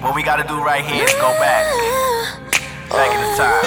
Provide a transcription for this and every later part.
What we gotta do right here is go back in the time.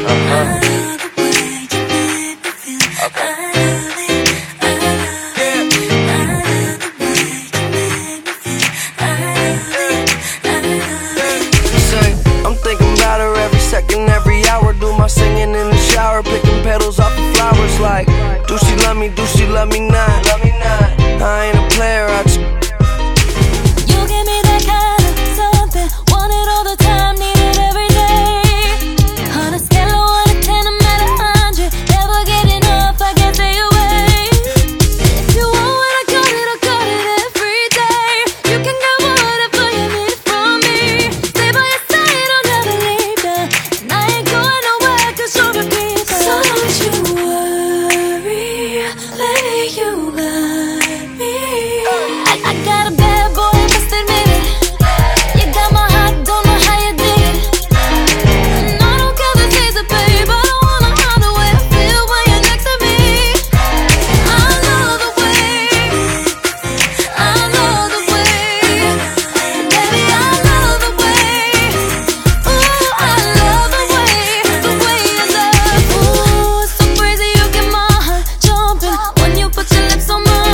I'm thinking about her every second, every hour. Do my singing in the shower, picking petals off the flowers. Like, do she love me? Do she love me not? I ain't a player. You give me that kind of something, want it all the time, need it every day. On a scale of 1 to 10, I'm at 100, never get enough, I can't stay away. If you want what I got it every day. You can get whatever you need from me. Stay by your side, I'll never leave ya, and I ain't going nowhere 'cause you're a keeper. So don't you worry, lady, you got me. I got a bad boy, must admit it. You got my heart, don't know how you did it. And I don't care the taste of babe, I don't wanna hide the way I feel when you're next to me. I love the way, I love the way, baby, I love the way. Ooh, I love the way you love. Ooh, it's so crazy, you get my heart jumping when you put your lips on mine.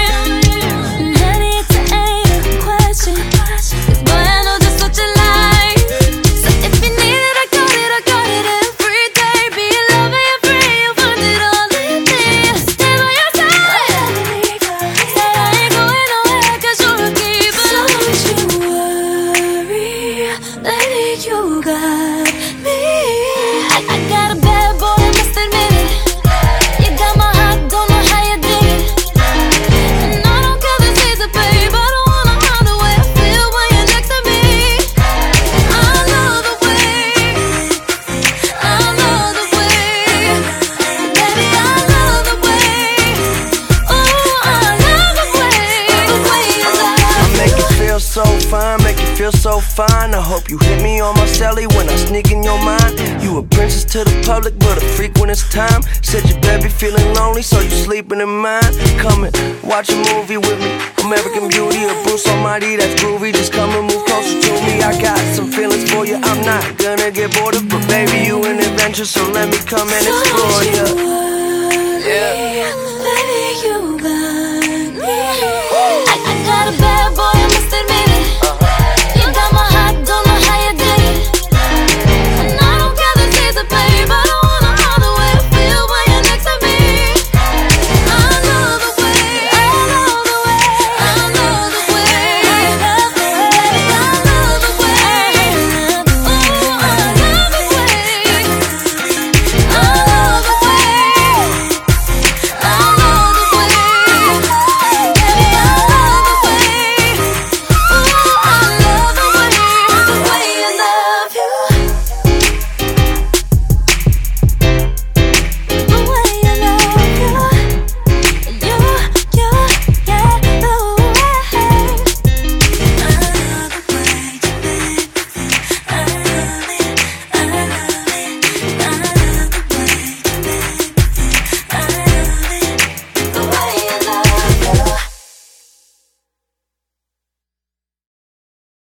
You got me. I got a bad boy, must admit it. You got my heart, don't know how you did it. And I don't care the taste of babe, I don't wanna hide the way I feel when you're next to me. I love the way, I love the way, baby, I love the way. Ooh, I love the way you love. I make you feel so fine, make you feel so fine. I hope you hit me on my celly when I sneak in your mind. You a princess to the public, but a freak when it's time. Said your baby feeling lonely, so you sleeping in mine. Come and watch a movie with me, American Beauty or Bruce Almighty, that's groovy. Just come and move closer to me. I got some feelings for you, I'm not gonna get bored of, but baby, you an adventure, so let me come and explore you. Yeah.